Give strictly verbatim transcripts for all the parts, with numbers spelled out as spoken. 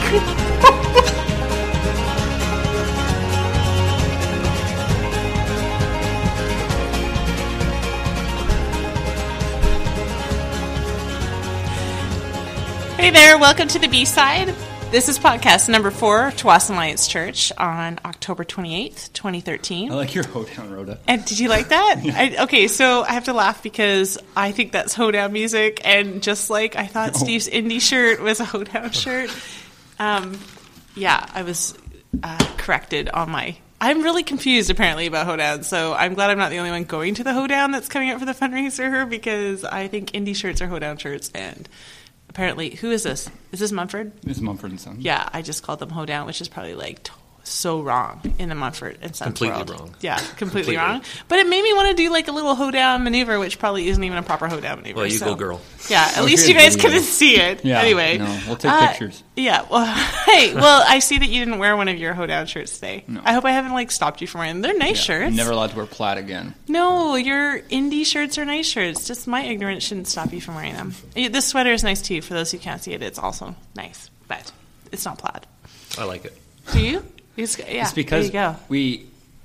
Hey there, welcome to the B-Side. This is podcast number four, Tsawwassen Alliance Church, on October twenty-eighth, twenty thirteen. I like your hoedown, Rhoda. And did you like that? I, okay, so I have to laugh because I think that's hoedown music, and just like I thought Oh. Steve's indie shirt was a hoedown shirt. Um, yeah, I was uh, corrected on my... I'm really confused, apparently, about hoedown, so I'm glad I'm not the only one going to the hoedown that's coming up for the fundraiser, because I think indie shirts are hoedown shirts, and... Apparently, who is this? Is this Mumford? It's Mumford and Son. Yeah, I just called them hoedown, which is probably like t- so wrong in the Mumford and Sons Completely world. wrong. Yeah, completely, Completely. wrong. But it made me want to do like a little hoedown maneuver, which probably isn't even a proper hoedown maneuver. Well, you so. go, girl. Yeah, at Oh, least here's you guys the couldn't video. see it. Yeah, Anyway, no, we'll take uh, pictures. Yeah. Well, hey, well, I see that you didn't wear one of your hoedown shirts today. No. I hope I haven't like stopped you from wearing them. They're nice Yeah, shirts. I'm never allowed to wear plaid again. No, your indie shirts are nice shirts. Just my ignorance shouldn't stop you from wearing them. Eh, This sweater is nice too. For those who can't see it, it's also nice, but it's not plaid. I like it. Do you? It's, yeah, It's because there you go. we,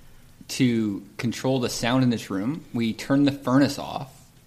to control the sound in this room, we turn the furnace off,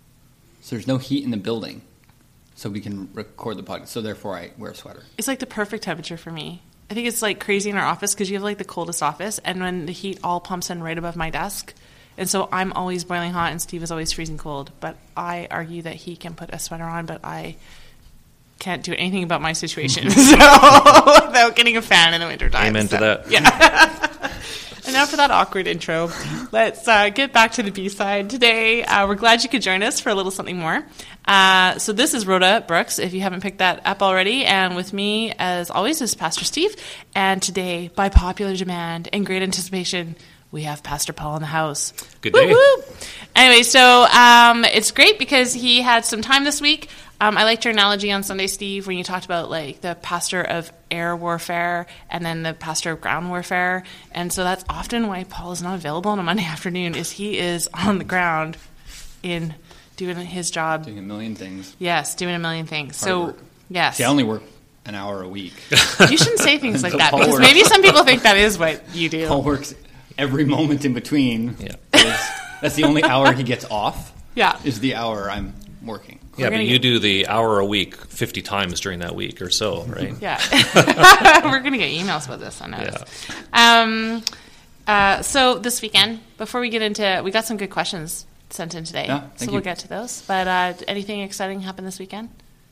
so there's no heat in the building, so we can record the podcast. So therefore, I wear a sweater. It's like the perfect temperature for me. I think it's like crazy in our office because you have like the coldest office, and when the heat all pumps in right above my desk, and so I'm always boiling hot, and Steve is always freezing cold. But I argue that he can put a sweater on, but I can't do anything about my situation. So without getting a fan in the wintertime. Amen so, to that. Yeah. And now for that awkward intro, let's uh, get back to the B-side. Today, uh, we're glad you could join us for a little something more. Uh, so this is Rhoda Brooks, if you haven't picked that up already. And with me, as always, is Pastor Steve. And today, by popular demand and great anticipation, we have Pastor Paul in the house. Good day. Woo-hoo! Anyway, so um, it's great because he had some time this week. Um, I liked your analogy on Sunday, Steve, when you talked about like the pastor of air warfare and then the pastor of ground warfare. And so that's often why Paul is not available on a Monday afternoon, is he is on the ground in doing his job. Doing a million things. Yes, doing a million things. Hard so, work. yes. See, I only work an hour a week. You shouldn't say things like So that Paul because works- maybe some people think that is what you do. Paul works every moment in between. Yeah. Is- That's the only hour he gets off. Yeah. Is the hour I'm working. Yeah, gonna but get- you do the hour a week fifty times during that week or so, right? Yeah. We're going to get emails about this, I know. Um, uh, so this weekend, before we get into, we got some good questions sent in today. Yeah, so thank we'll you. get to those. But uh, anything exciting happen this weekend?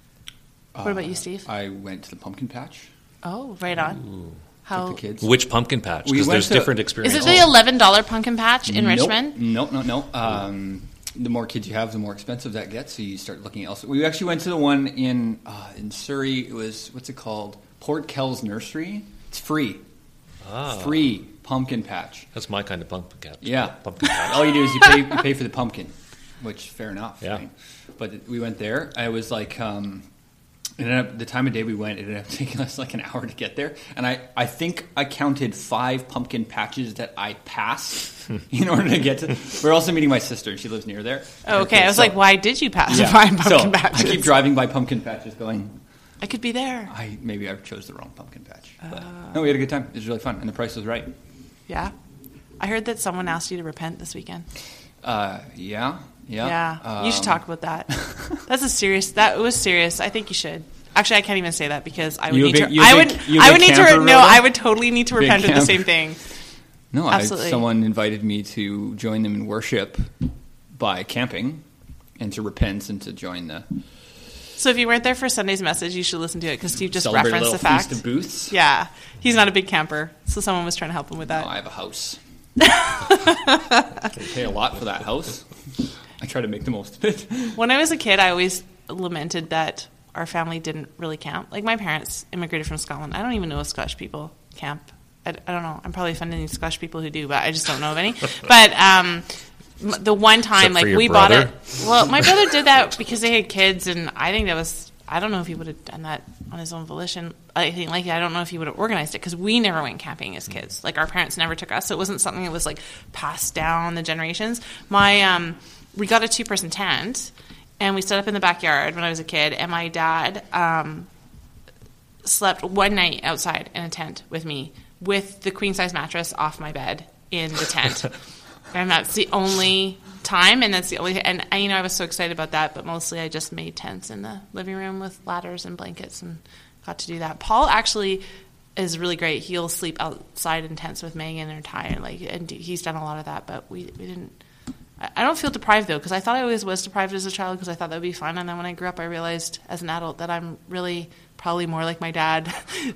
What about you, Steve? I went to the pumpkin patch Oh, right on. How with the kids. Which pumpkin patch? We Because went there's to- different is experiences. it the eleven dollar pumpkin patch in Nope. Richmond? Nope, no, no. Um, the more kids you have, the more expensive that gets. So you start looking elsewhere. We actually went to the one in uh, in Surrey. It was what's it called? Port Kells Nursery. It's free. Ah, Free pumpkin patch. That's my kind of pumpkin patch. Yeah. Pumpkin patch. All you do is you pay you pay for the pumpkin, which fair enough. Yeah. Right? But we went there. I was like. Um, It ended up, the time of day we went, it ended up taking us like an hour to get there. And I, I think I counted five pumpkin patches that I passed in order to get to. We're also meeting my sister, and she lives near there. Oh, okay. I was So- like, why did you pass yeah. the fine pumpkin so patches? I keep driving by pumpkin patches going, I could be there. I maybe I chose the wrong pumpkin patch. But, Uh. no, we had a good time. It was really fun, and the price was right. Yeah. I heard that someone asked you to repent this weekend. Uh, yeah, yeah. Yeah. You should Um, talk about that. That's a serious, that was serious. I think you should. Actually, I can't even say that because I would You a need big- to. you a I big- would. you a I big would need camper, to. No, Rhoda? I would totally need to Big repent of the camper. same thing. No, I, Absolutely. someone invited me to join them in worship by camping, and to repent and to join the So if you weren't there for Sunday's message, you should listen to it because Steve just celebrate a referenced little the fact. feast of booths. Yeah, he's not a big camper, so someone was trying to help him with No, that. I have a house. I pay a lot for that house. I try to make the most of it. When I was a kid, I always lamented that our family didn't really camp. Like my parents immigrated from Scotland. I don't even know if Scottish people camp. I, I don't know. I'm probably offending these Scottish people who do, but I just don't know of any. But um, m- the one time, Except for like your we brother? bought it. Well, my brother did that because they had kids, and I think that was. I don't know if he would have done that on his own volition. I think like I don't know if he would have organized it because we never went camping as kids. Like our parents never took us, so it wasn't something that was like passed down the generations. My um, we got a two person tent. And we set up in the backyard when I was a kid, and my dad um, slept one night outside in a tent with me with the queen size mattress off my bed in the tent. And that's the only time, and that's the only, and I, you know, I was so excited about that, but mostly I just made tents in the living room with ladders and blankets and got to do that. Paul actually is really great. He'll sleep outside in tents with Megan or Ty, and like, and he's done a lot of that, but we, we didn't, I don't feel deprived though, because I thought I always was deprived as a child because I thought that would be fun, and then when I grew up I realized as an adult that I'm really probably more like my dad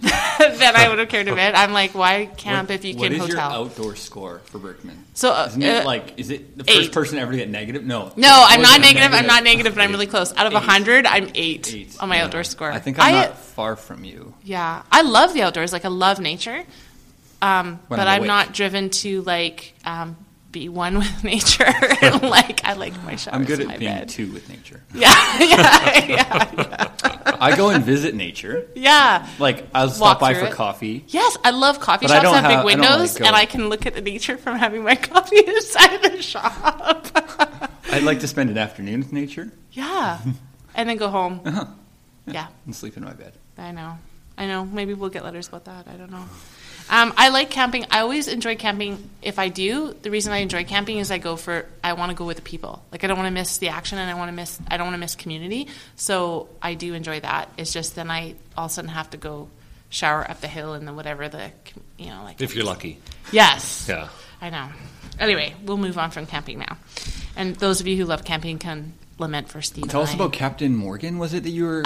than I would have cared to admit. I'm like, why camp what, if you what can is hotel? Your outdoor score for Berkman? So uh, isn't it uh, like, is it the first eight. person ever to get negative? No, No, I'm not negative. negative. I'm not negative, but I'm really close. Out of a hundred, I'm eight, eight on my yeah. outdoor score. I think I'm I, not far from you. Yeah, I love the outdoors. Like I love nature, um, but I'm I'm awake. not driven to like um, be one with nature. Like I like my showers I'm good in my at being bed. two with nature. Yeah, yeah, yeah, yeah. I go and visit nature. Yeah. Like I'll stop Walk by through for it. coffee. Yes, I love coffee But I shops don't that have have- I big don't, like, windows, go- and I can look at the nature from having my coffee inside the shop. I'd like to spend an afternoon with nature Yeah, and then go home. Uh-huh. Yeah. and sleep in my bed. I know. I know. Maybe we'll get letters about that. I don't know. Um, I like camping. I always enjoy camping. If I do, the reason I enjoy camping is I go for, I want to go with the people. Like I don't want to miss the action, and I want to miss, I don't want to miss community. So I do enjoy that. It's just then I all of a sudden have to go shower up the hill and then whatever the, you know, like. If you're lucky. Yes. Yeah. I know. Anyway, we'll move on from camping now. And those of you who love camping can lament for Steve. Tell and us I. about Captain Morgan. Was it that you were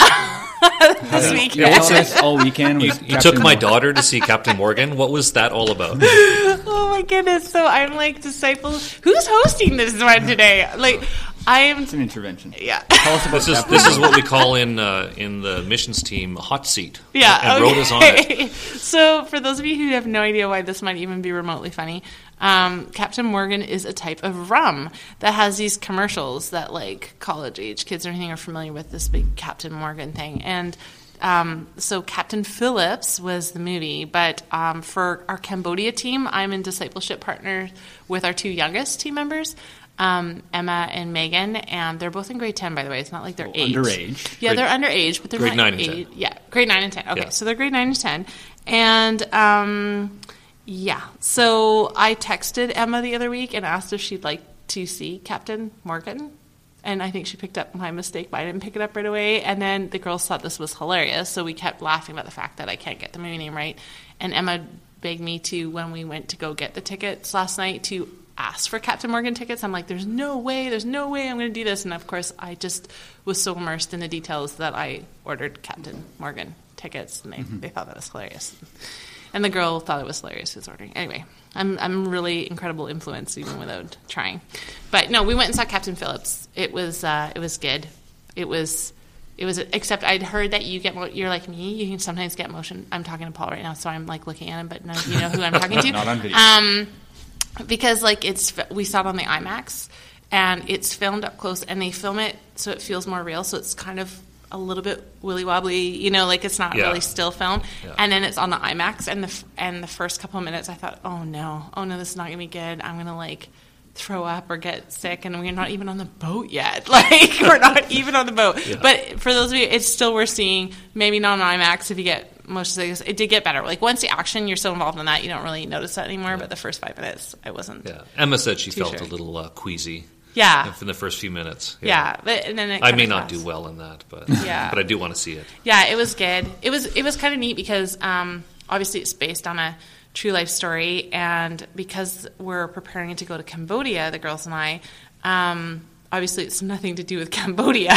this having- weekend. Yeah, tell us all weekend. You, Was you Captain took my Morgan. daughter to see Captain Morgan. What was that all about? Oh my goodness! So I'm like disciple. Who's hosting this one today? Like I am. It's an intervention. Yeah. Tell us about This is Captain this is Morgan. what we call in uh, in the missions team a hot seat. Yeah. and okay. Rhoda's on it. So for those of you who have no idea why this might even be remotely funny, um, Captain Morgan is a type of rum that has these commercials that like college age kids or anything are familiar with this big Captain Morgan thing. And um, so Captain Phillips was the movie, but um, for our Cambodia team, I'm in discipleship partner with our two youngest team members. Um, Emma and Megan, and they're both in grade ten, by the way. It's not like they're Oh, eight. underage. Yeah, Grade- they're underage, but they're grade not nine and eight. ten. Yeah, grade nine and ten. Okay, Yeah. so they're grade nine and ten. And, um, yeah, so I texted Emma the other week and asked if she'd like to see Captain Morgan. And I think she picked up my mistake, but I didn't pick it up right away. And then the girls thought this was hilarious, so we kept laughing about the fact that I can't get the movie name right. And Emma begged me to, when we went to go get the tickets last night, to ask for Captain Morgan tickets. I'm like, there's no way, there's no way I'm going to do this. And of course, I just was so immersed in the details that I ordered Captain Morgan tickets, and they, Mm-hmm. they thought that was hilarious. And the girl thought it was hilarious who was ordering. Anyway, I'm I'm really incredible influence even without trying. But no, we went and saw Captain Phillips. It was uh, it was good. It was it was except I'd heard that you get mo- you're like me. You can sometimes get motion. I'm talking to Paul right now, so I'm like looking at him, but none of you know who I'm talking to. Not on video. Um, because like it's we saw it on the IMAX, and it's filmed up close, and they film it so it feels more real. So it's kind of a little bit willy wobbly, you know, like it's not Yeah. really still film. Yeah. And then it's on the IMAX, and the f- and the first couple of minutes, I thought, oh no, oh no, this is not gonna be good. I'm gonna like throw up or get sick, and we're not even on the boat yet. Like we're not even on the boat. Yeah. But for those of you, it's still worth seeing. Maybe not on IMAX if you get most of the, it did get better. Like once the action, you're so involved in that, you don't really notice that anymore. But the first five minutes, I wasn't. Yeah. Emma said she Too felt sure. a little uh, queasy. Yeah. In the first few minutes. Yeah, but and then it I kinda may not passed. do well in that, but Yeah. but I do want to see it. Yeah, it was good. It was it was kind of neat because um, obviously it's based on a true life story, and because we're preparing to go to Cambodia, the girls and I. Um, obviously, it's nothing to do with Cambodia,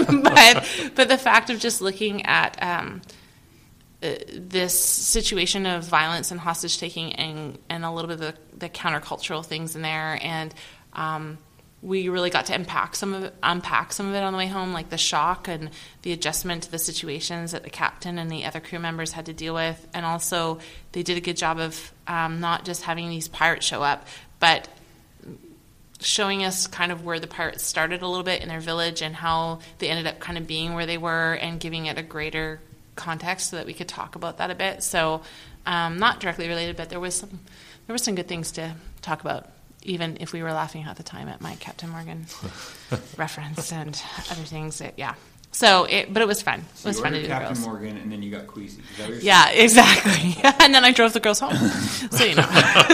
but but the fact of just looking at um, uh, this situation of violence and hostage taking, and and a little bit of the, the countercultural things in there, and um, we really got to unpack some of it, unpack some of it on the way home, like the shock and the adjustment to the situations that the captain and the other crew members had to deal with. And also, they did a good job of um, not just having these pirates show up, but showing us kind of where the pirates started a little bit in their village and how they ended up kind of being where they were, and giving it a greater context so that we could talk about that a bit. So, um, not directly related, but there was some there were some good things to talk about, even if we were laughing at the time at my Captain Morgan reference and other things. That, yeah. So, it, but it was fun. So it was you fun to ordered do the Captain girls. Morgan, and then you got Queasy. Is that what you're saying? Yeah, exactly. And then I drove the girls home. So, you know.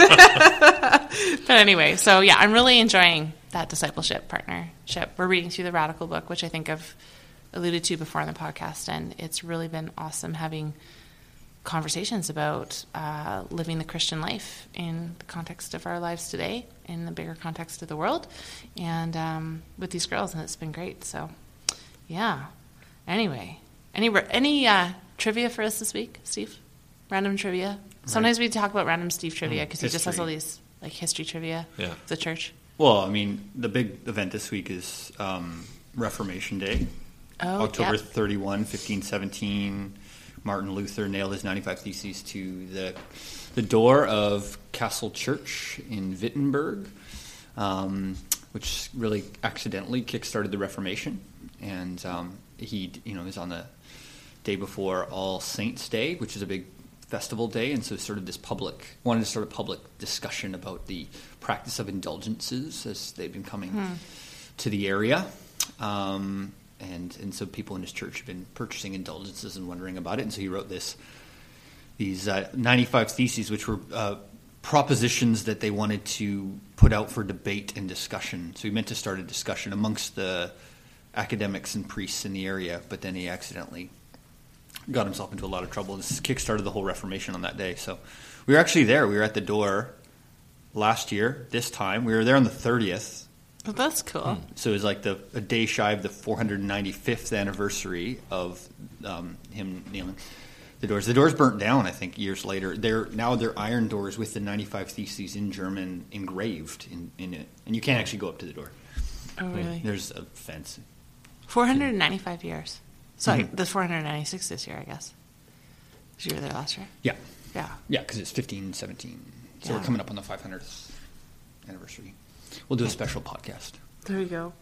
But anyway, so yeah, I'm really enjoying that discipleship partnership. We're reading through the Radical book, which I think I've alluded to before on the podcast, and it's really been awesome having conversations about uh, living the Christian life in the context of our lives today, in the bigger context of the world, and um, with these girls, and it's been great. So, yeah. Anyway, any any uh, trivia for us this week, Steve? Random trivia. Sometimes we talk about random Steve trivia because he just has all these like history trivia Yeah. of the church. Well, I mean, the big event this week is um, Reformation Day. Oh, October yep. thirty-first, fifteen seventeen, Martin Luther nailed his ninety-five Theses to the the door of Castle Church in Wittenberg, um, which really accidentally kickstarted the Reformation. And um, he, you know, was on the day before All Saints' Day, which is a big festival day, and so sort of this public wanted to sort of public discussion about the practice of indulgences as they've been coming Hmm. to the area. Um, And and so people in his church have been purchasing indulgences and wondering about it. And so he wrote this these uh, ninety-five Theses, which were uh, propositions that they wanted to put out for debate and discussion. So he meant to start a discussion amongst the academics and priests in the area, but then he accidentally got himself into a lot of trouble. This kickstarted the whole Reformation on that day. So we were actually there. We were at the door last year, this time. We were there on the thirtieth. Well, that's cool. So it was like the a day shy of the four hundred ninety-fifth anniversary of um, him nailing the doors. The doors burnt down, I think, years later. They're now they're iron doors with the ninety-five Theses in German engraved in, in it, and you can't actually go up to the door. Oh, really? There's a fence. four hundred ninety-five years. Sorry, Mhm. the four hundred ninety-six this year, I guess. 'Cause you were there last year. Yeah, Yeah. yeah, because it's fifteen seventeen. So Yeah. we're coming up on the five hundredth anniversary. We'll do a special podcast. There you go.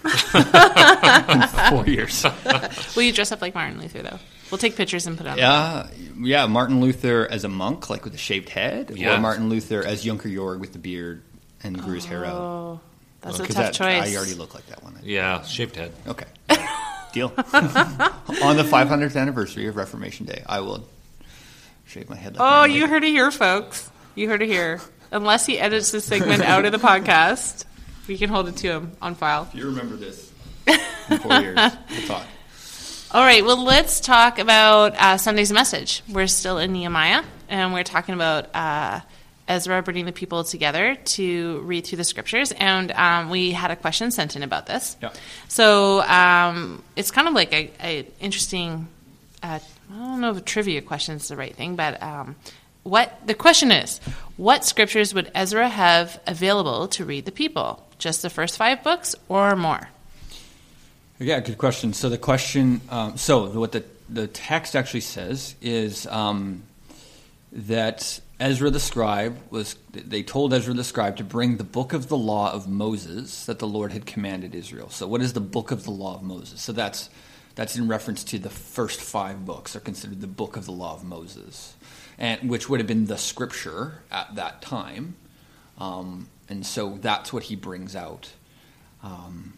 In four years. Will you dress up like Martin Luther, though? We'll take pictures and put it on. Yeah, yeah. Martin Luther as a monk, like with a shaved head, Yeah. or Martin Luther as Junker Jorg with the beard and grew his hair out. Oh, that's a 'Cause tough that- choice. I already look like that one. Yeah, shaved head. Okay, deal. On the five hundredth anniversary of Reformation Day, I will shave my head. Like Oh, Martin you Luther. heard it here, folks. You heard it here. Unless he edits this segment out of the podcast, we can hold it to him on file. If you remember this in four years, we'll talk. All right, well, let's talk about uh, Sunday's message. We're still in Nehemiah, and we're talking about uh, Ezra bringing the people together to read through the scriptures, and um, we had a question sent in about this. Yeah. So um, it's kind of like a, a interesting, uh, I don't know if a trivia question is the right thing, but um, what the question is, what scriptures would Ezra have available to read the people? Just the first five books or more? Yeah, good question. So the question, um, so what the the text actually says is um, that Ezra the scribe was. They told Ezra the scribe to bring the book of the law of Moses that the Lord had commanded Israel. So what is the book of the law of Moses? So that's that's in reference to the first five books are considered the book of the law of Moses, and which would have been the scripture at that time. Um, and so that's what he brings out. Um,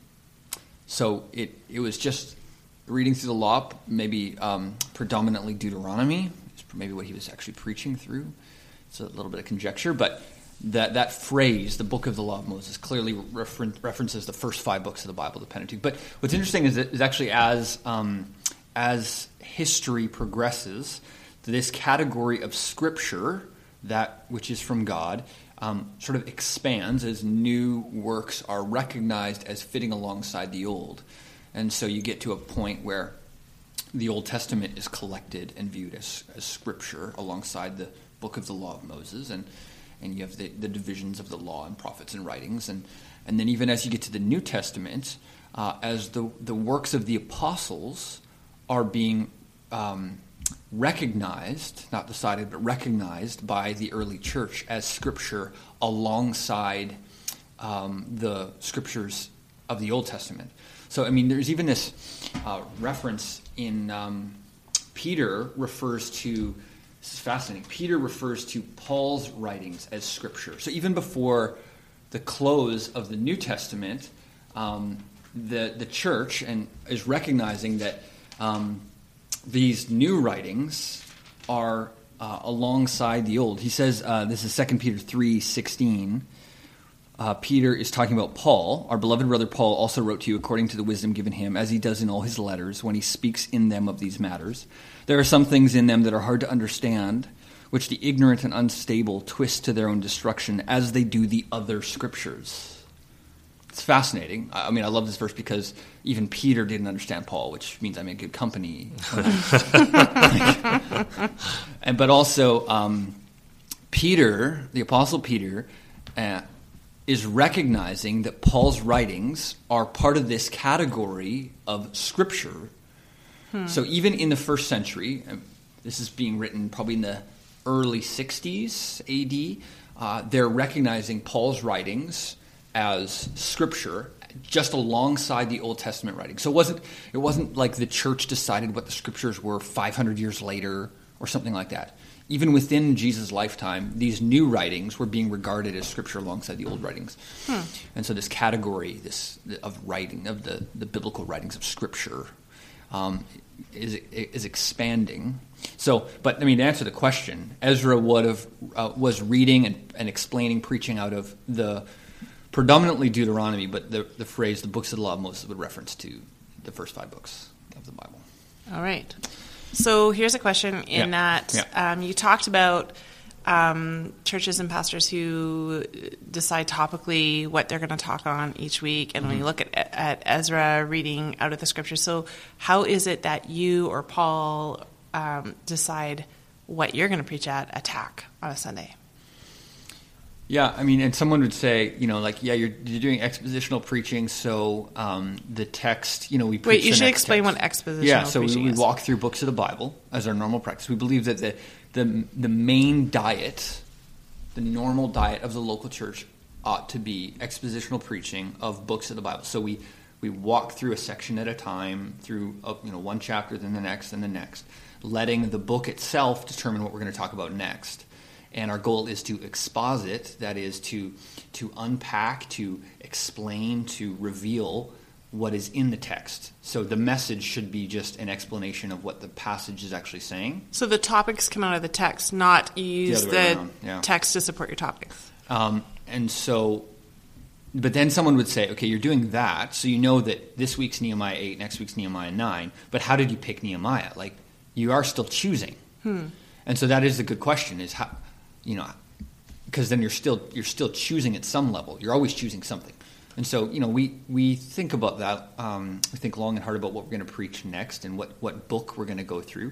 So it, it was just reading through the law, maybe um, predominantly Deuteronomy, is maybe what he was actually preaching through. It's a little bit of conjecture, but that that phrase, the book of the law of Moses, clearly refer- references the first five books of the Bible, the Pentateuch. But what's interesting is that is actually as um, as history progresses, this category of Scripture, that which is from God, Um, sort of expands as new works are recognized as fitting alongside the Old. And so you get to a point where the Old Testament is collected and viewed as, as Scripture alongside the book of the law of Moses. And, and you have the, the divisions of the law and prophets and writings. And, and then even as you get to the New Testament, uh, as the, the works of the apostles are being um, recognized, not decided, but recognized by the early church as Scripture alongside um, the Scriptures of the Old Testament. So, I mean, there's even this uh, reference in um, Peter refers to, this is fascinating, Peter refers to Paul's writings as Scripture. So even before the close of the New Testament, um, the the church and is recognizing that um, these new writings are uh, alongside the old. He says, uh, this is Second Peter three sixteen. Uh, Peter is talking about Paul. Our beloved brother Paul also wrote to you according to the wisdom given him, as he does in all his letters when he speaks in them of these matters. There are some things in them that are hard to understand, which the ignorant and unstable twist to their own destruction, as they do the other scriptures. It's fascinating. I mean, I love this verse because even Peter didn't understand Paul, which means I'm in good company. and But also, um, Peter, the Apostle Peter, uh, is recognizing that Paul's writings are part of this category of Scripture. Hmm. So even in the first century, this is being written probably in the early sixties A D, uh, they're recognizing Paul's writings as Scripture, just alongside the Old Testament writings. So it wasn't, it wasn't like the church decided what the Scriptures were five hundred years later or something like that. Even within Jesus' lifetime, these new writings were being regarded as Scripture alongside the old writings. Hmm. And so this category this of writing, of the, the biblical writings of Scripture, um, is is expanding. So, but I mean, to answer the question, Ezra would have uh, was reading and, and explaining, preaching out of the predominantly Deuteronomy, but the, the phrase, the books of the law of Moses, would reference to the first five books of the Bible. All right. So here's a question in yeah. that yeah. Um, you talked about um, churches and pastors who decide topically what they're going to talk on each week, and mm-hmm. when you look at, at Ezra reading out of the scriptures, so how is it that you or Paul um, decide what you're going to preach at attack on a Sunday? Yeah, I mean, and someone would say, you know, like, yeah, you're you're doing expositional preaching, so um, the text, you know, we preach Wait, you the should next explain text. what expositional yeah, so preaching we, we is. walk through books of the Bible as our normal practice. We believe that the the the main diet, the normal diet of the local church ought to be expositional preaching of books of the Bible. So we we walk through a section at a time, through a, you know one chapter, then the next, then the next, letting the book itself determine what we're going to talk about next. And our goal is to exposit, that is to to unpack, to explain, to reveal what is in the text. So the message should be just an explanation of what the passage is actually saying. So the topics come out of the text, not you use the, the yeah. text to support your topics. Um, and so, but then someone would say, okay, you're doing that, so you know that this week's Nehemiah eight, next week's Nehemiah nine, but how did you pick Nehemiah? Like, you are still choosing. Hmm. And so that is a good question, is how... You know, because then you're still you're still choosing at some level. You're always choosing something, and so you know we, we think about that. Um, we think long and hard about what we're going to preach next and what, what book we're going to go through.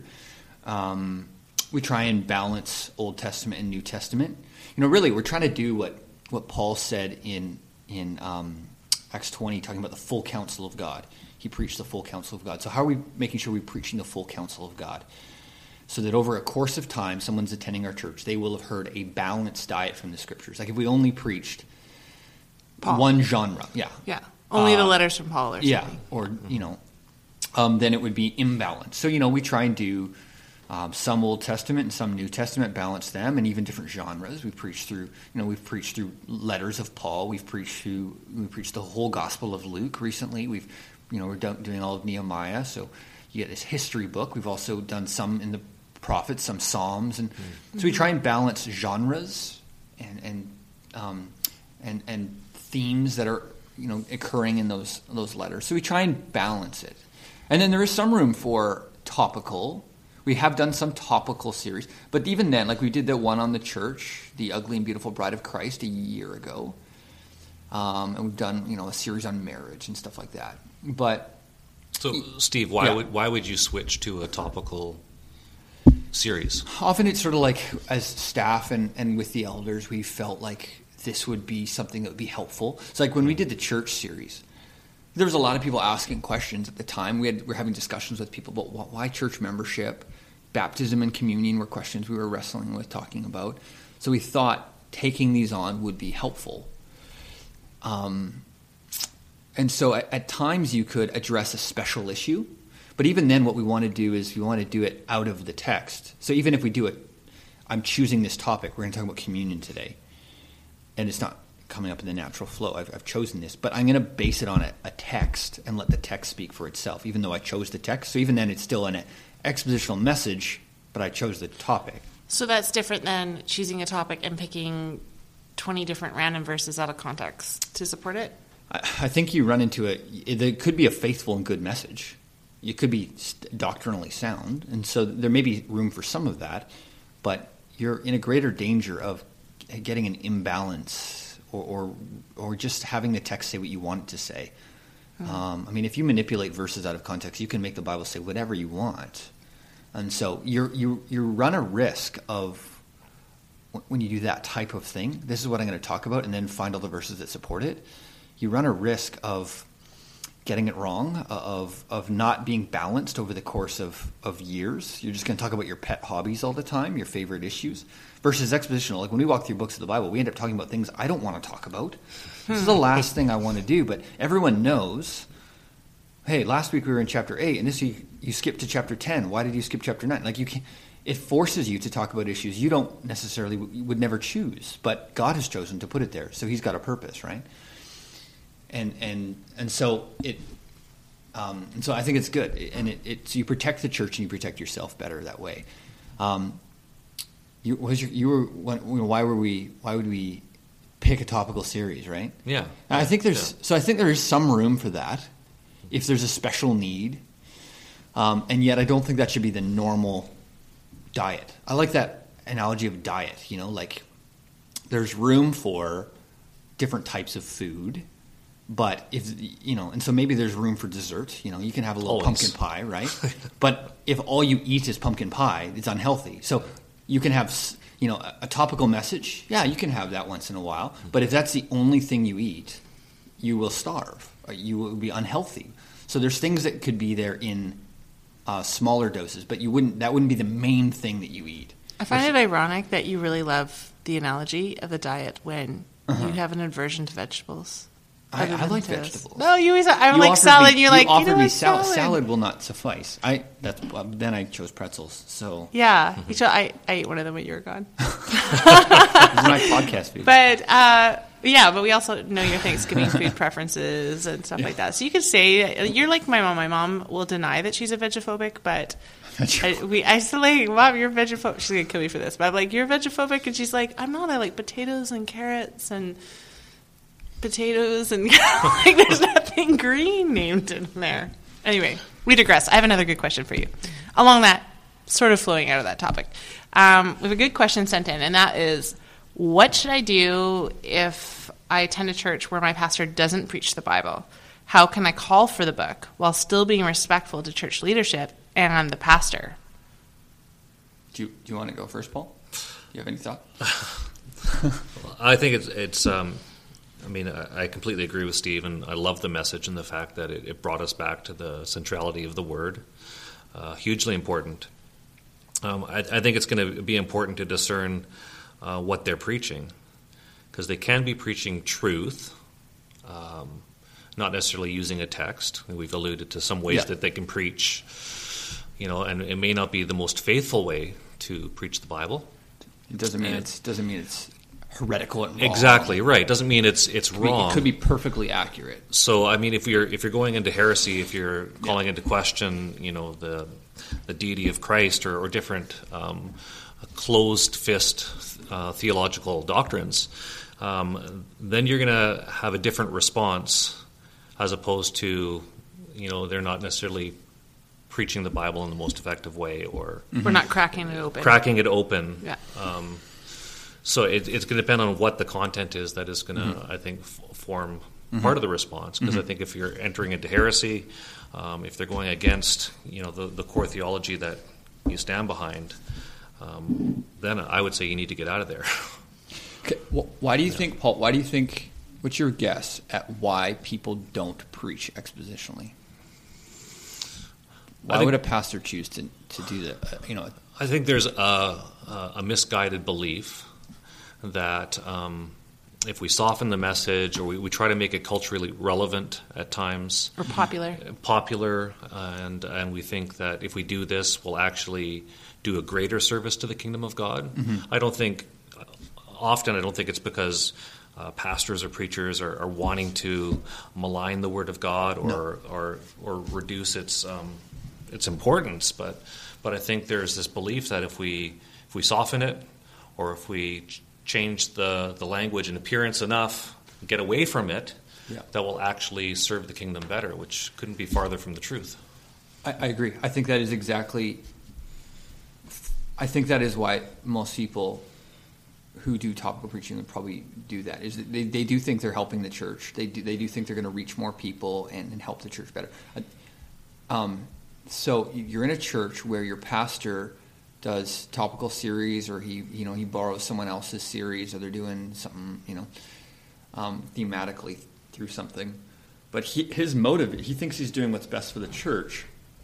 Um, we try and balance Old Testament and New Testament. You know, really, we're trying to do what, what Paul said in in um, Acts twenty, talking about the full counsel of God. He preached the full counsel of God. So how are we making sure we're preaching the full counsel of God? So that over a course of time, someone's attending our church, they will have heard a balanced diet from the scriptures. Like if we only preached Paul. one genre, yeah. Yeah, only uh, the letters from Paul or something. Yeah, or, you know, um, then it would be imbalanced. So, you know, we try and do um, some Old Testament and some New Testament, balance them, and even different genres. We've preached through, you know, we've preached through letters of Paul. We've preached through, we preached the whole Gospel of Luke recently. We've, you know, we're doing all of Nehemiah. So you get this history book. We've also done some in the prophets, some psalms, and mm-hmm. so we try and balance genres and and um, and and themes that are you know occurring in those those letters. So we try and balance it, and then there is some room for topical. We have done some topical series, but even then, like we did the one on the church, the Ugly and Beautiful Bride of Christ, a year ago, um, and we've done you know a series on marriage and stuff like that. But so, Steve, why yeah. would why would you switch to a topical series? Often it's sort of like as staff and, and with the elders, we felt like this would be something that would be helpful. It's like when we did the church series, there was a lot of people asking questions at the time. We, had, we were having discussions with people about why church membership, baptism and communion were questions we were wrestling with, talking about. So we thought taking these on would be helpful. Um, and so at, at times you could address a special issue. But even then, what we want to do is we want to do it out of the text. So even if we do it, I'm choosing this topic. We're going to talk about communion today. And it's not coming up in the natural flow. I've, I've chosen this, but I'm going to base it on a, a text and let the text speak for itself, even though I chose the text. So even then, it's still an expositional message, but I chose the topic. So that's different than choosing a topic and picking twenty different random verses out of context to support it? I, I think you run into a, there could be a faithful and good message. It could be doctrinally sound, and so there may be room for some of that, but you're in a greater danger of getting an imbalance or, or or just having the text say what you want it to say. Mm-hmm. Um, I mean, if you manipulate verses out of context, you can make the Bible say whatever you want. And so you're, you you run a risk of, when you do that type of thing, this is what I'm going to talk about, and then find all the verses that support it, you run a risk of getting it wrong, of of not being balanced over the course of, of years. You're just going to talk about your pet hobbies all the time, your favorite issues, versus expositional. Like when we walk through books of the Bible, we end up talking about things I don't want to talk about. This is the last thing I want to do, but everyone knows, hey, last week we were in chapter eight, and this week you skipped to chapter ten. Why did you skip chapter nine? Like you can't, it forces you to talk about issues you don't necessarily, you would never choose, but God has chosen to put it there, so he's got a purpose, right? And and and so it, um, and so I think it's good, and it, it so you protect the church and you protect yourself better that way. Um, you was your, you were when, you know, why were we why would we pick a topical series, right? Yeah, and I think there's yeah. so I think there is some room for that if there's a special need, um, and yet I don't think that should be the normal diet. I like that analogy of diet. You know, like there's room for different types of food. But if, you know, and so maybe there's room for dessert, you know, you can have a little Always. pumpkin pie, right? But if all you eat is pumpkin pie, it's unhealthy. So you can have, you know, a topical message. Yeah, you can have that once in a while. But if that's the only thing you eat, you will starve. Or you will be unhealthy. So there's things that could be there in uh, smaller doses, but you wouldn't, that wouldn't be the main thing that you eat. I find it ironic that you really love the analogy of the diet when Uh-huh. you have an aversion to vegetables. I, Other I than like potatoes. vegetables. No, you always. I'm You like offered salad. me- and you're like, you offered know me what, salad. salad. Salad will not suffice. I that's uh, then I chose pretzels. So Yeah, you cho- I I ate one of them when you were gone. this is my podcast food. But uh, yeah, but we also know your Thanksgiving food preferences and stuff Yeah. like that. So you could say you're like my mom. My mom will deny that she's a vegophobic, but I, we I still like, Mom, you're vegophobic. She's gonna kill me for this, but I'm like, you're vegophobic, and she's like, I'm not. I like potatoes and carrots and potatoes and like there's nothing green named in there. Anyway, we digress. I have another good question for you. Along that, sort of flowing out of that topic, um, we have a good question sent in, and that is, what should I do if I attend a church where my pastor doesn't preach the Bible? How can I call for the book while still being respectful to church leadership and the pastor? do you, do you want to go first, Paul? Do you have any thought? I think it's it's. Um, I mean, I, I completely agree with Steve, and I love the message and the fact that it, it brought us back to the centrality of the Word. Uh, hugely important. Um, I, I think it's going to be important to discern uh, what they're preaching, because they can be preaching truth, um, not necessarily using a text. We've alluded to some ways Yeah. that they can preach, you know, and it may not be the most faithful way to preach the Bible. It doesn't mean And- it's doesn't mean it's heretical and wrong. Exactly right. Doesn't mean it's it's It could be- wrong. It could be perfectly accurate. So I mean, if you're if you're going into heresy, if you're calling into question, you know, the the deity of Christ or, or different um, closed fist uh, theological doctrines, um, then you're going to have a different response, as opposed to, you know, they're not necessarily preaching the Bible in the most effective way or We're not cracking it open. cracking it open. Yeah. Um, so it, it's going to depend on what the content is that is going to, Mm-hmm. I think, f- form part of the response. Because I think if you're entering into heresy, um, if they're going against, you know, the, the core theology that you stand behind, um, then I would say you need to get out of there. Okay, well, why do you think, Paul? Why do you think? What's your guess at why people don't preach expositionally? Why I think- would a pastor choose to to do that? Uh, you know, I think there's a, a, a misguided belief that um, if we soften the message or we, we try to make it culturally relevant at times, Or popular. popular, and and we think that if we do this, we'll actually do a greater service to the kingdom of God. I don't think, often I don't think it's because uh, pastors or preachers are, are wanting to malign the Word of God or No. or, or reduce its um, its importance. But but I think there's this belief that if we if we soften it, or if we ch- change the, the language and appearance enough, get away from it, Yeah. that will actually serve the kingdom better, which couldn't be farther from the truth. I, I agree. I think that is exactly. I think that is why most people who do topical preaching would probably do that. Is that they, they do think they're helping the church. They do they do think they're going to reach more people and, and help the church better. Um, so you're in a church where your pastor does topical series, or he you know he borrows someone else's series, or they're doing something you know um, thematically through something. But he, his motive, he thinks he's doing what's best for the church.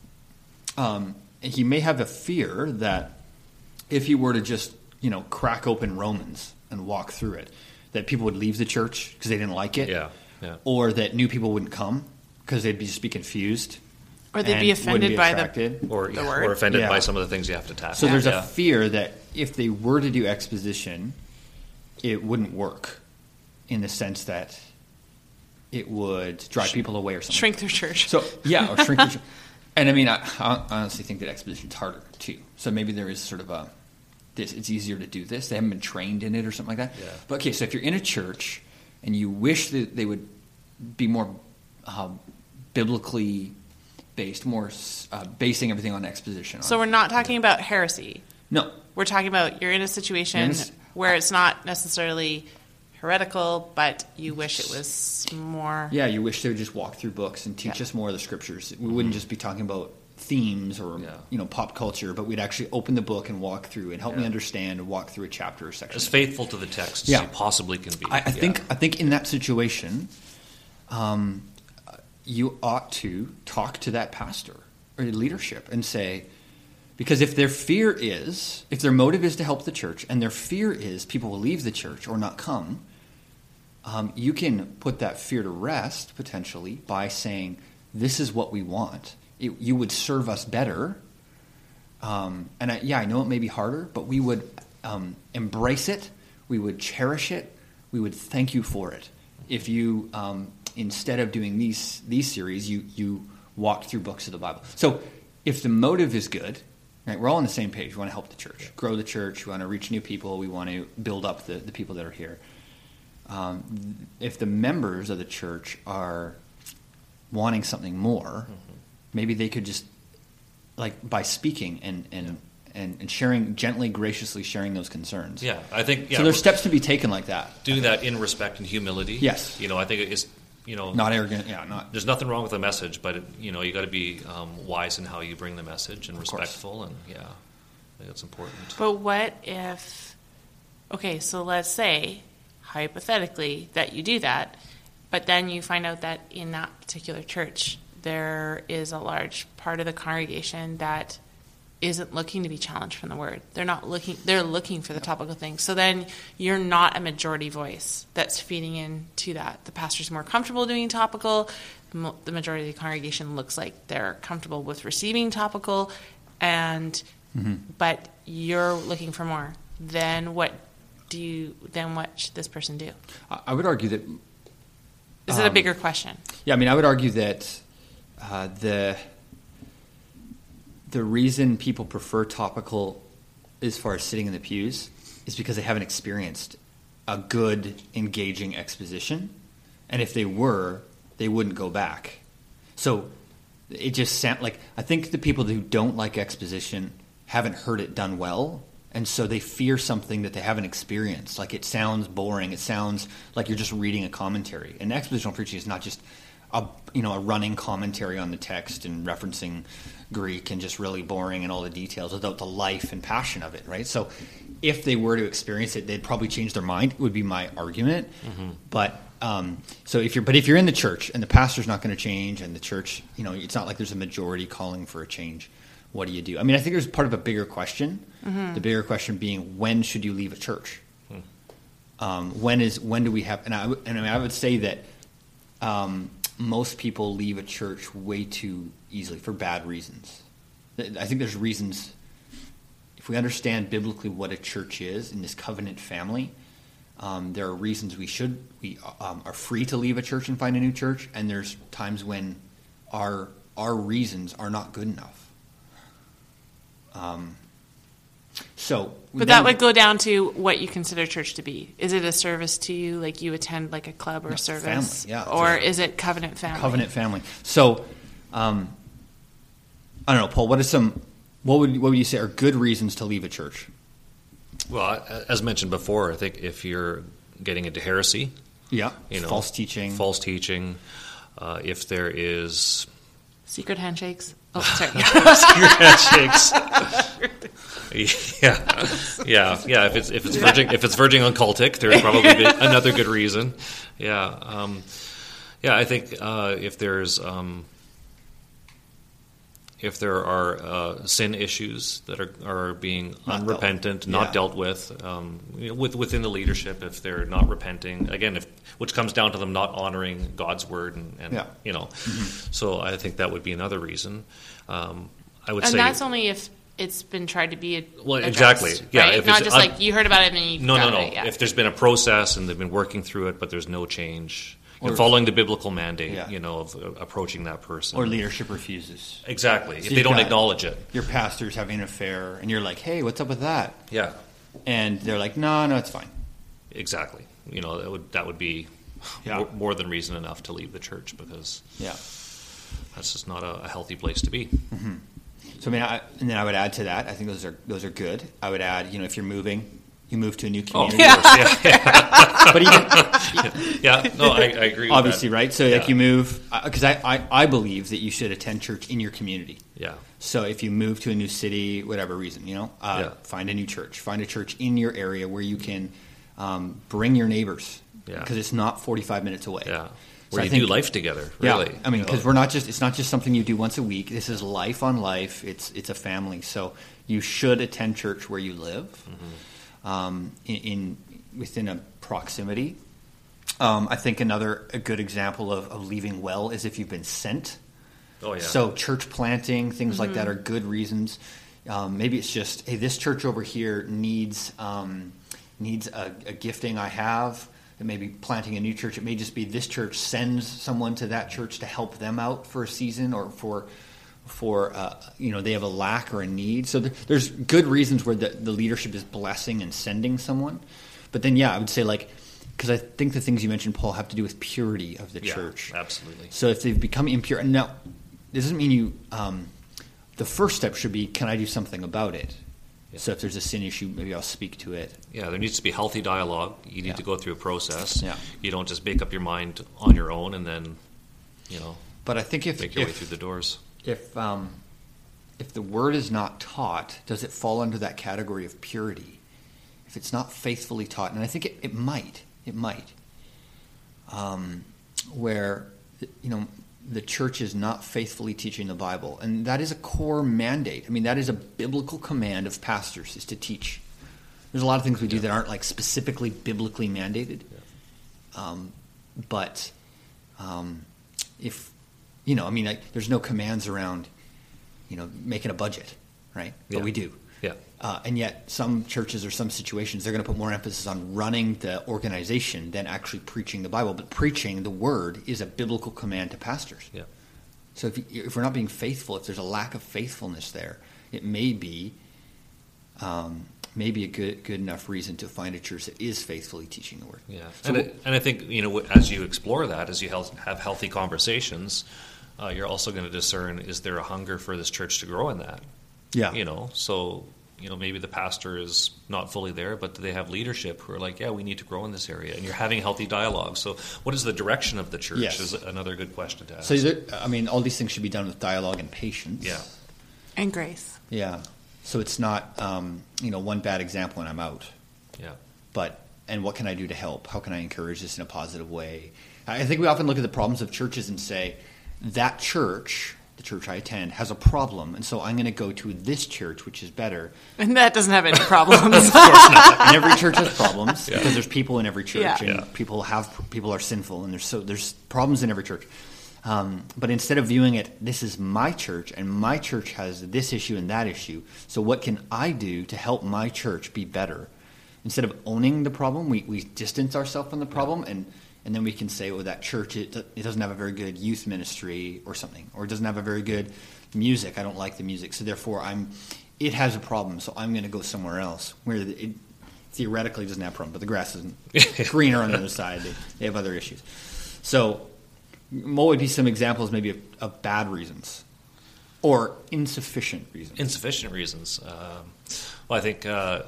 Um, he may have a fear that if he were to just, you know, crack open Romans and walk through it, that people would leave the church because they didn't like it. Yeah, yeah. Or that new people wouldn't come because they'd be just be confused. Or they'd and be offended wouldn't be by attracted. the Or, The yeah, word? or offended Yeah. by some of the things you have to tackle. So there's Yeah. a fear that if they were to do exposition, it wouldn't work in the sense that it would drive people away or something. shrink their church. So yeah, or shrink the church. And I mean, I, I honestly think that exposition's harder too. So maybe there is sort of a this. It's easier to do this. They haven't been trained in it or something like that. Yeah. But okay, so if you're in a church and you wish that they would be more uh, biblically based, more uh, basing everything on exposition. So on, we're not talking about heresy. no, We're talking about you're in a situation You're in a s- where it's not necessarily heretical, but you wish it was more. yeah, you wish they would just walk through books and teach Yeah. us more of the scriptures. We wouldn't just be talking about themes or Yeah. you know pop culture, but we'd actually open the book and walk through and help me Yeah. understand and walk through a chapter or section. As faithful to the text Yeah. as you possibly can be. I, I Yeah. think I think in that situation, um, you ought to talk to that pastor or leadership and say, because if their fear is, if their motive is to help the church, and their fear is people will leave the church or not come, um, you can put that fear to rest potentially by saying, "This is what we want. It, you would serve us better." Um, and I, yeah, I know it may be harder, but we would um, embrace it. We would cherish it. We would thank you for it. If you, um, instead of doing these these series, you you walked through books of the Bible. So if the motive is good, right, we're all on the same page. We want to help the church, grow the church. We want to reach new people. We want to build up the, the people that are here. Um, if the members of the church are wanting something more, Mm-hmm. maybe they could just, like, by speaking and and, and, and sharing, gently, graciously sharing those concerns. Yeah, I think. Yeah, So there's steps to be taken like that. do that in respect and humility. Yes. You know, I think it's, you know, Not arrogant, yeah, not. there's nothing wrong with the message, but, it, you know, you got to be um, wise in how you bring the message and Of course. respectful. And, yeah, I think that's important. But what if, okay, so let's say, hypothetically, that you do that, but then you find out that in that particular church, there is a large part of the congregation that isn't looking to be challenged from the word. They're not looking, they're looking for the topical things. So then you're not a majority voice that's feeding into that. The pastor's more comfortable doing topical. Mo- The majority of the congregation looks like they're comfortable with receiving topical, and but you're looking for more. Then what do you? Then what should this person do? I I would argue that, Is it a Um, bigger question? yeah, I mean, I would argue that uh, the the reason people prefer topical as far as sitting in the pews is because they haven't experienced a good, engaging exposition. And if they were, they wouldn't go back. So it just sound like, I think the people who don't like exposition haven't heard it done well. And so they fear something that they haven't experienced. Like, it sounds boring. It sounds like you're just reading a commentary. And expositional preaching is not just a you know a running commentary on the text and referencing Greek and just really boring and all the details without the life and passion of it, right? So if they were to experience it, they'd probably change their mind, would be my argument. Mm-hmm. But um, so if you're but if you're in the church and the pastor's not going to change, and the church, you know, it's not like there's a majority calling for a change, what do you do? I mean, I think there's part of a bigger question. The bigger question being, when should you leave a church? Um, when is when do we have? And I would- and I, mean, I would say that um, most people leave a church way too easily for bad reasons. I think there's reasons. If we understand biblically what a church is in this covenant family, Um, there are reasons we should we um, are free to leave a church and find a new church, and there's times when our our reasons are not good enough. Um, so, but that would go down to what you consider church to be. Is it a service to you, like you attend like a club or no, a service, family, yeah, or is it covenant family? Covenant family. So, um, I don't know, Paul. What are some what would what would you say are good reasons to leave a church? Well, as mentioned before, I think if you're getting into heresy, yeah, you know, false teaching, false teaching, uh, if there is secret handshakes. Oh, sorry. Handshakes. yeah, yeah, yeah. If it's if it's verging if it's verging on cultic, there's probably be another good reason. Yeah, um, yeah. I think uh, if there's um, if there are uh, sin issues that are are being not unrepentant, dealt. not Yeah. dealt with, um, you know, with within the leadership, if they're not repenting, again, if which comes down to them not honoring God's word, and, and Yeah. you know, Mm-hmm. so I think that would be another reason. Um, I would And say that's only if it's been tried to be Well, addressed, exactly. Yeah, right? if Not it's just un- like you heard about it and then you no, no, forgot no. it, yeah. If there's been a process and they've been working through it, but there's no change, you know, Or- following the biblical mandate, Yeah. you know, of uh, approaching that person, or leadership refuses. exactly. If So they you've don't got- acknowledge it, Your pastor's having an affair, and you're like, "Hey, what's up with that?" yeah, And they're like, "No, no, it's fine." exactly. You know, that would that would be Yeah. more, more than reason enough to leave the church, because Yeah. that's just not a, a healthy place to be. So I mean, I, and then I would add to that. I think those are those are good. I would add, you know, if you're moving, you move to a new Oh, of community. course, yeah, yeah. But even yeah. No, I, I agree. With obviously, that. right? So Yeah. like you move, because I, I I believe that you should attend church in your community. Yeah, So if you move to a new city, whatever reason, you know, uh, Yeah. find a new church. Find a church in your area where you can um, bring your neighbors. Yeah. Because it's not forty-five minutes away. yeah. So Where I you think- do life together, really. Yeah, I mean, you know. because we're not just, it's not just something you do once a week. This is life on life. It's it's a family. So you should attend church where you live, Mm-hmm. um, in, in within a proximity. Um, I think another a good example of, of leaving well is if you've been sent. Oh yeah. So church planting, things like that are good reasons. Um, maybe it's just, hey, this church over here needs um, needs a, a gifting I have. It may be planting a new church. It may just be this church sends someone to that church to help them out for a season, or for for uh, you know, they have a lack or a need. So there, there's good reasons where the, the leadership is blessing and sending someone. But then, yeah, I would say, like, because I think the things you mentioned, Paul, have to do with purity of the yeah, church. absolutely. So if they've become impure, and now this doesn't mean you. Um, the first step should be, can I do something about it? Yeah. So if there's a sin issue, maybe I'll speak to it. Yeah, there needs to be healthy dialogue. You need Yeah. to go through a process. Yeah. You don't just make up your mind on your own and then, you know, But I think if make your way if, through the doors. if um, if the word is not taught, does it fall under that category of purity? If it's not faithfully taught, and I think it, it might, it might, um, where, you know, the church is not faithfully teaching the Bible, and that is a core mandate. I mean, that is a biblical command of pastors, is to teach. There's a lot of things we do that aren't like specifically biblically mandated, um, but um, if you know, I mean, like, there's no commands around, you know, making a budget, right? But Yeah. we do. Yeah. Uh, and yet, some churches or some situations, they're going to put more emphasis on running the organization than actually preaching the Bible. But preaching the Word is a biblical command to pastors. Yeah. So if, you, if we're not being faithful, if there's a lack of faithfulness there, it may be um, maybe a good good enough reason to find a church that is faithfully teaching the Word. Yeah, So and, it, and I think, you know, as you explore that, as you health, have healthy conversations, uh, you're also going to discern, is there a hunger for this church to grow in that? yeah, You know, so, you know, maybe the pastor is not fully there, but they have leadership who are like, yeah, we need to grow in this area. And you're having healthy dialogue. So what is the direction of the church Yes. is another good question to ask. So there, I mean, all these things should be done with dialogue and patience. Yeah. And grace. Yeah. So it's not, um, you know, one bad example and I'm out. Yeah. But, and what can I do to help? How can I encourage this in a positive way? I think we often look at the problems of churches and say, that church, the church I attend, has a problem, and so I'm going to go to this church, which is better. And that doesn't have any problems. Of course not. And every church has problems Yeah. because there's people in every church, Yeah. and Yeah. people have people are sinful, and there's so there's problems in every church. Um, but instead of viewing it, this is my church, and my church has this issue and that issue. So what can I do to help my church be better? instead of owning the problem, we, we distance ourselves from the problem, and, and then we can say, oh, that church, it, it doesn't have a very good youth ministry or something, or it doesn't have a very good music. I don't like the music, so therefore I'm, it has a problem, so I'm going to go somewhere else, where it theoretically doesn't have a problem, but the grass isn't greener on the other side. They, they have other issues. So what would be some examples maybe of, of bad reasons or insufficient reasons? Insufficient reasons. Um, well, I think uh,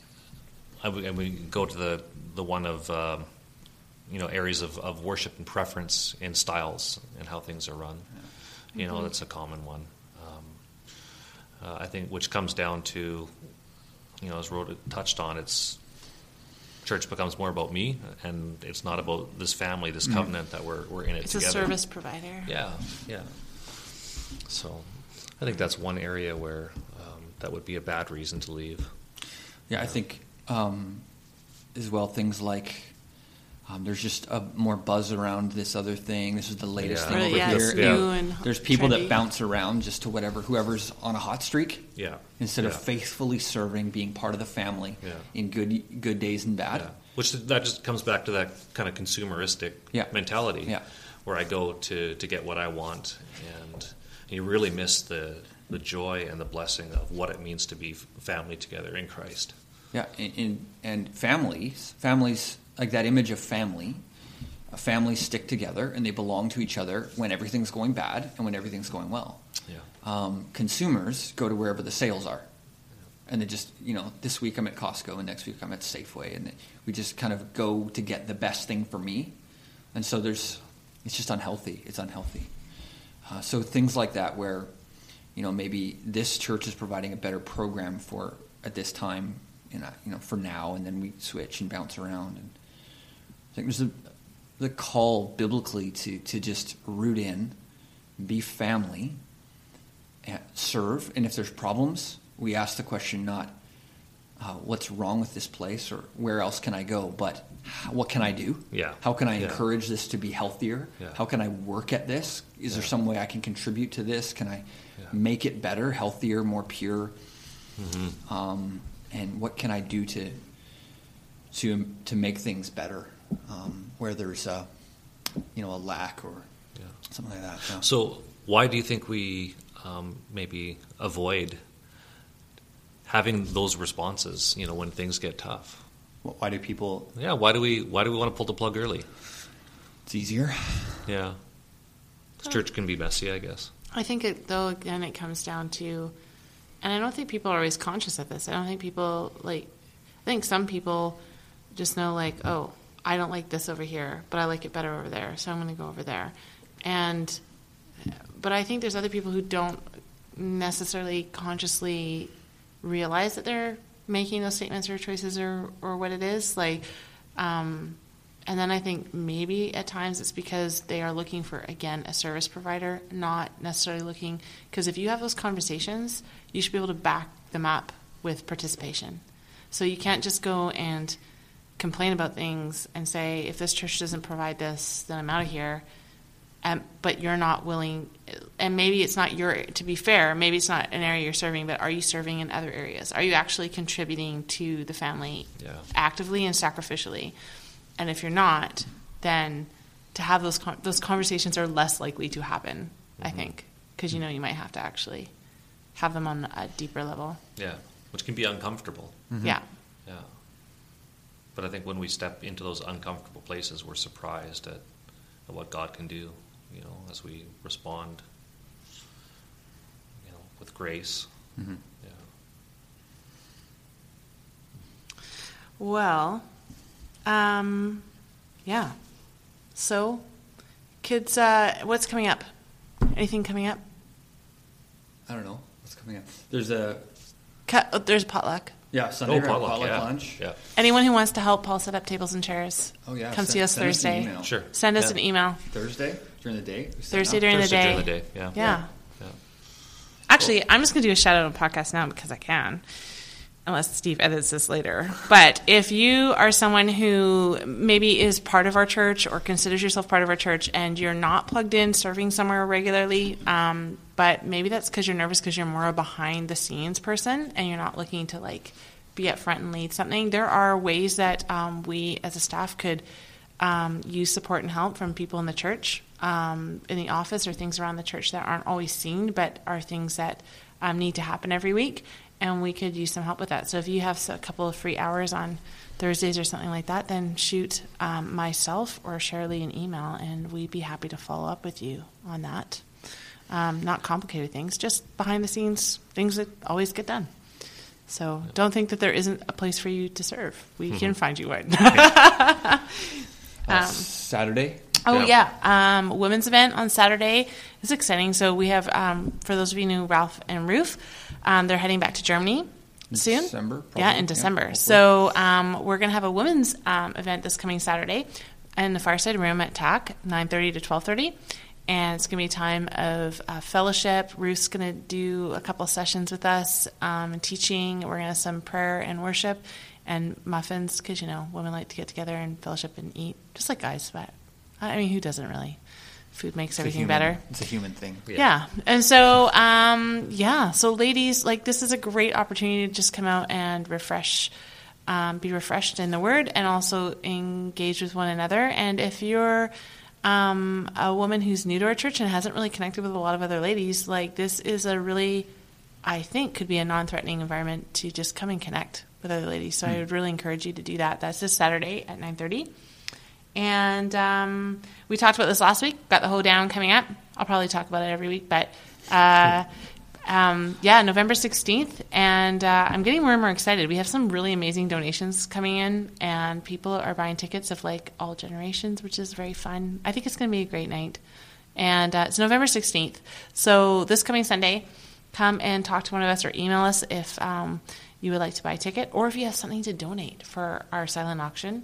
I would, I would go to the, the one of um, you know areas of, of worship and preference in styles and how things are run. Yeah. You know, mm-hmm. that's a common one. Um, uh, I think which comes down to, you know, as Rhoda touched on, it's church becomes more about me, and it's not about this family, this covenant mm-hmm. that we're we're in it it's together. It's a service provider. Yeah, yeah. So, I think that's one area where um, that would be a bad reason to leave. Yeah, I think um, as well things like um, there's just a more buzz around this other thing. This is the latest yeah. thing Right, over yeah, here. it's Yeah. new and There's people trendy. that bounce around just to whatever whoever's on a hot streak. Yeah. Instead yeah. of faithfully serving, being part of the family Yeah. in good good days and bad. Yeah. Which that just comes back to that kind of consumeristic Yeah. mentality, Yeah. where I go to, to get what I want, and you really miss the the joy and the blessing of what it means to be family together in Christ. Yeah, and, and, and families, families like that image of family. Uh, families stick together and they belong to each other when everything's going bad and when everything's going well. Yeah. Um, consumers go to wherever the sales are. And they just, you know, this week I'm at Costco and next week I'm at Safeway. And we just kind of go to get the best thing for me. And so there's, it's just unhealthy. It's unhealthy. Uh, so things like that where, you know, maybe this church is providing a better program for at this time, you know, you know for now, and then we switch and bounce around. And I think there's a, the call biblically to, to just root in, be family, and serve. And if there's problems, we ask the question not uh, what's wrong with this place or where else can I go, but how, what can I do? Yeah. How can I Yeah. encourage this to be healthier? Yeah. How can I work at this? Is Yeah. there some way I can contribute to this? Can I Yeah. make it better, healthier, more pure? Mm-hmm. Um, and what can I do to to to make things better um, where there's a you know a lack or Yeah. something like that? Yeah. So why do you think we um, maybe avoid having those responses, you know, when things get tough? Why do people? Yeah, why do we why do we want to pull the plug early? It's easier. Yeah. This church can be messy, I guess. I think, it, though, again, it comes down to, and I don't think people are always conscious of this. I don't think people, like, I think some people just know, like, oh, I don't like this over here, but I like it better over there, so I'm going to go over there. And, but I think there's other people who don't necessarily consciously realize that they're making those statements or choices or, or what it is. Like, um, and then I think maybe at times it's because they are looking for, again, a service provider, not necessarily looking, because if you have those conversations, you should be able to back them up with participation. So you can't just go and complain about things and say, if this church doesn't provide this, then I'm out of here. Um, but you're not willing, and maybe it's not your, to be fair, maybe it's not an area you're serving, but are you serving in other areas? Are you actually contributing to the family Yeah. actively and sacrificially? And if you're not, then to have those con- those conversations are less likely to happen, mm-hmm. I think, because you know you might have to actually have them on a deeper level. Yeah, which can be uncomfortable. Mm-hmm. Yeah. Yeah. But I think when we step into those uncomfortable places, we're surprised at, at what God can do, you know, as we respond, you know, with grace. Mm-hmm. Yeah. Well, um, yeah. So, kids, uh, what's coming up? Anything coming up? I don't know what's coming up. There's a Cut, oh, there's potluck. yeah Sunday Oh, we're at potluck, potluck yeah. lunch. Yeah. Anyone who wants to help Paul set up tables and chairs, Oh yeah. come send- see us send an Thursday. email. Sure. Send us Yeah. an email. Thursday during the day. We set Thursday up. during the Thursday day. during the day, yeah. Yeah. Yeah. Actually, I'm just going to do a shout out on podcast now because I can, unless Steve edits this later. But if you are someone who maybe is part of our church or considers yourself part of our church and you're not plugged in serving somewhere regularly, um, but maybe that's because you're nervous because you're more a behind the scenes person and you're not looking to like be up front and lead something. There are ways that um, we as a staff could um, use support and help from people in the church, um, in the office, or things around the church that aren't always seen but are things that um, need to happen every week, and we could use some help with that. So if you have a couple of free hours on Thursdays or something like that, then shoot um, myself or Shirley an email, and we'd be happy to follow up with you on that. Um, not complicated things, just behind the scenes things that always get done. So don't think that there isn't a place for you to serve. We mm-hmm. can find you one. um, Saturday? Oh, yeah. yeah. Um, women's event on Saturday. It's exciting. So we have, um, for those of you who knew Ralph and Ruth, um, they're heading back to Germany soon. December, probably. Yeah, in December. Yeah, so um, we're going to have a women's um, event this coming Saturday in the Fireside Room at T A C, nine thirty to twelve thirty. And it's going to be a time of uh, fellowship. Ruth's going to do a couple of sessions with us um, and teaching. We're going to have some prayer and worship and muffins, because, you know, women like to get together and fellowship and eat, just like guys. But, I mean, who doesn't really? Food makes it's everything human, better. It's a human thing. Yeah. yeah. And so, um, yeah. So, ladies, like, this is a great opportunity to just come out and refresh, um, be refreshed in the Word, and also engage with one another. And if you're Um, a woman who's new to our church and hasn't really connected with a lot of other ladies, like, this is a really, I think, could be a non-threatening environment to just come and connect with other ladies. So mm. I would really encourage you to do that. That's this Saturday at nine thirty. And um, we talked about this last week. Got the Hoedown coming up. I'll probably talk about it every week. But, uh, um, yeah, November sixteenth. And uh, I'm getting more and more excited. We have some really amazing donations coming in, and people are buying tickets of, like, all generations, which is very fun. I think it's going to be a great night. And uh, it's November sixteenth. So this coming Sunday, come and talk to one of us or email us if um, you would like to buy a ticket, or if you have something to donate for our silent auction.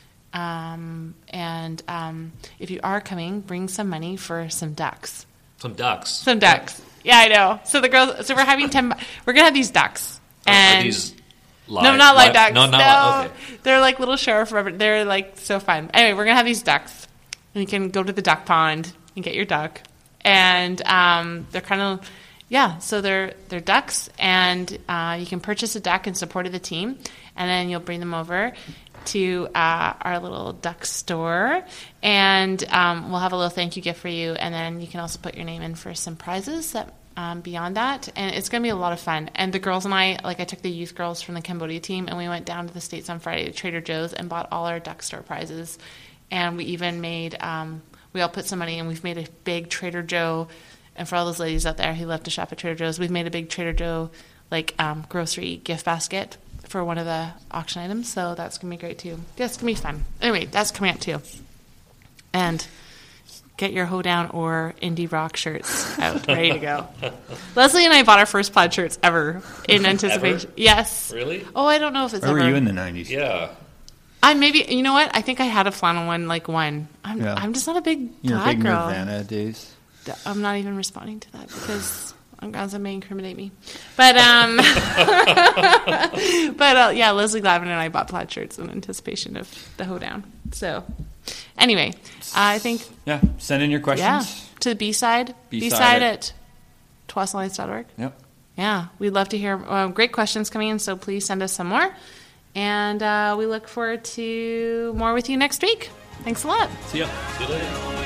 Um, and um, if you are coming, bring some money for some ducks. Some ducks. Some ducks. Yeah, I know. So the girls. So we're having ten. We're gonna have these ducks. And are these live? No, not live ducks. No, not no, live. Okay. They're like little sheriff rubber. They're like so fun. Anyway, we're gonna have these ducks, and you can go to the duck pond and get your duck. And um, they're kind of, yeah. So they're they're ducks, and uh, you can purchase a duck in support of the team, and then you'll bring them over to uh, our little duck store, and um, we'll have a little thank you gift for you, and then you can also put your name in for some prizes that um, beyond that, and it's going to be a lot of fun. And the girls and I, like, I took the youth girls from the Cambodia team, and we went down to the States on Friday to Trader Joe's and bought all our duck store prizes, and we even made, um, we all put some money, and we've made a big Trader Joe, and for all those ladies out there who love to shop at Trader Joe's, we've made a big Trader Joe, like, um, grocery gift basket for one of the auction items, so that's going to be great too. That's going to be fun. Anyway, that's coming up too. And get your Hoedown or indie rock shirts out, ready to go. Leslie and I bought our first plaid shirts ever in anticipation. Ever? Yes. Really? Oh, I don't know if it's Where ever. were you in the nineties? Yeah. I maybe, you know what? I think I had a flannel one, like one. I'm, yeah. I'm just not a big You're plaid a big girl. Nirvana days. I'm not even responding to that because I'm guys that may incriminate me. But um, but uh, yeah, Leslie Glavin and I bought plaid shirts in anticipation of the Hoedown. So anyway, uh, I think yeah, send in your questions. Yeah, to the B side, B B-side side at twasalights dot org. Yep. Yeah, we'd love to hear uh, great questions coming in. So please send us some more, and uh, we look forward to more with you next week. Thanks a lot. See ya. See you later.